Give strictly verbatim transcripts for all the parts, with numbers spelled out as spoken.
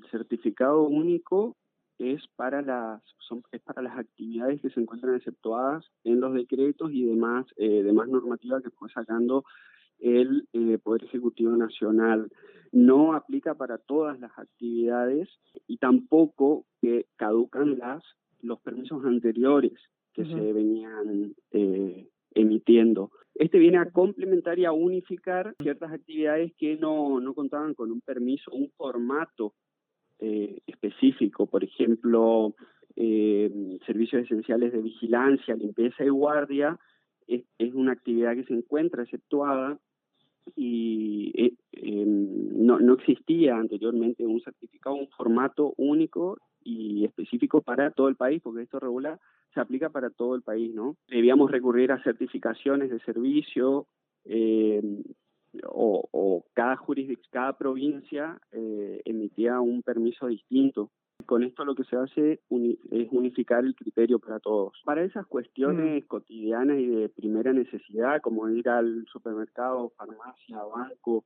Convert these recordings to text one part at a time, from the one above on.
certificado único es para las son, es para las actividades que se encuentran exceptuadas en los decretos y demás, eh, demás normativa que fue sacando el eh, Poder Ejecutivo Nacional. No aplica para todas las actividades y tampoco que caducan las los permisos anteriores que Ujú. se venían eh, emitiendo. Este viene a complementar y a unificar ciertas actividades que no, no contaban con un permiso, un formato eh, específico, por ejemplo, eh, servicios esenciales de vigilancia, limpieza y guardia, es, es una actividad que se encuentra exceptuada y eh, eh, no, no existía anteriormente un certificado, un formato único y específico para todo el país, porque esto regula, se aplica para todo el país, ¿no? Debíamos recurrir a certificaciones de servicio, eh, o, o cada jurisdicción, cada provincia eh, emitía un permiso distinto. Con esto lo que se hace uni es unificar el criterio para todos. Para esas Mm. cuestiones cotidianas y de primera necesidad, como ir al supermercado, farmacia, banco,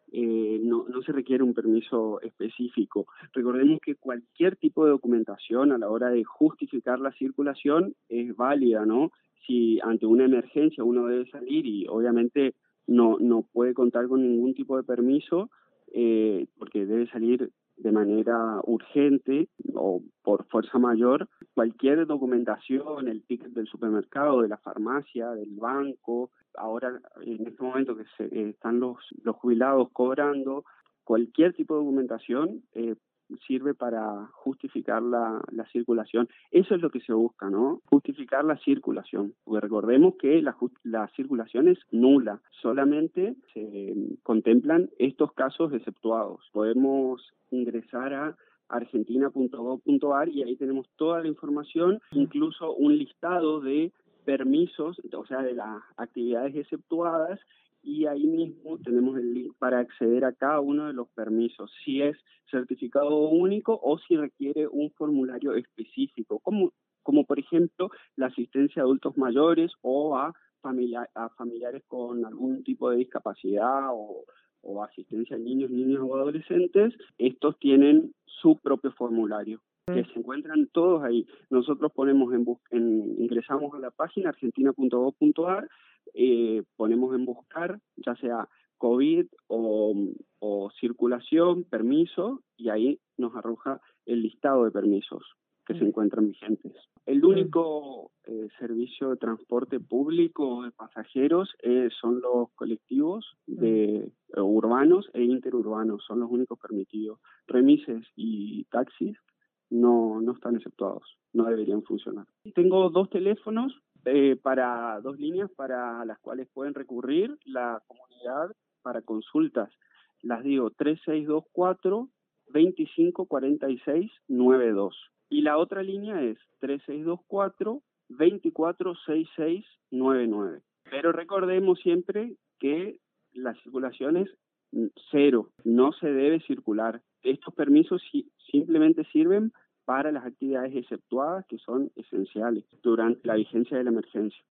eh, no, no se requiere un permiso específico. Recordemos que cualquier tipo de documentación a la hora de justificar la circulación es válida, ¿no? Si ante una emergencia uno debe salir y obviamente no, no puede contar con ningún tipo de permiso, eh, porque debe salir de manera urgente o por fuerza mayor, cualquier documentación, el ticket del supermercado, de la farmacia, del banco, ahora en este momento que se, eh, están los, los jubilados cobrando, cualquier tipo de documentación eh, sirve para justificar la, la circulación. Eso es lo que se busca, ¿no? Justificar la circulación. Porque recordemos que la, la circulación es nula, solamente se contemplan estos casos exceptuados. Podemos ingresar a argentina punto gov punto ar y ahí tenemos toda la información, incluso un listado de permisos, o sea, de las actividades exceptuadas, y ahí mismo tenemos el link para acceder a cada uno de los permisos, si es certificado único o si requiere un formulario específico, como, como por ejemplo la asistencia a adultos mayores o a, familia, a familiares con algún tipo de discapacidad o, o asistencia a niños, niños o adolescentes. Estos tienen su propio formulario, que se encuentran todos ahí. Nosotros ponemos en, en ingresamos a la página argentina punto gov punto ar, eh, ponemos en buscar, ya sea COVID o, o circulación, permiso, y ahí nos arroja el listado de permisos que se encuentran vigentes. El único eh, servicio de transporte público de pasajeros eh, son los colectivos de eh, urbanos e interurbanos, son los únicos permitidos. Remises y taxis no, no están exceptuados, no deberían funcionar. Tengo dos teléfonos eh, para dos líneas para las cuales pueden recurrir la comunidad para consultas. Las digo, tres seis dos cuatro, veinticinco cuarenta y seis noventa y dos. Y la otra línea es tres seis dos cuatro, veinticuatro sesenta y seis noventa y nueve. Pero recordemos siempre que la circulación es cero, no se debe circular. Estos permisos si, simplemente sirven para las actividades exceptuadas que son esenciales durante la vigencia de la emergencia.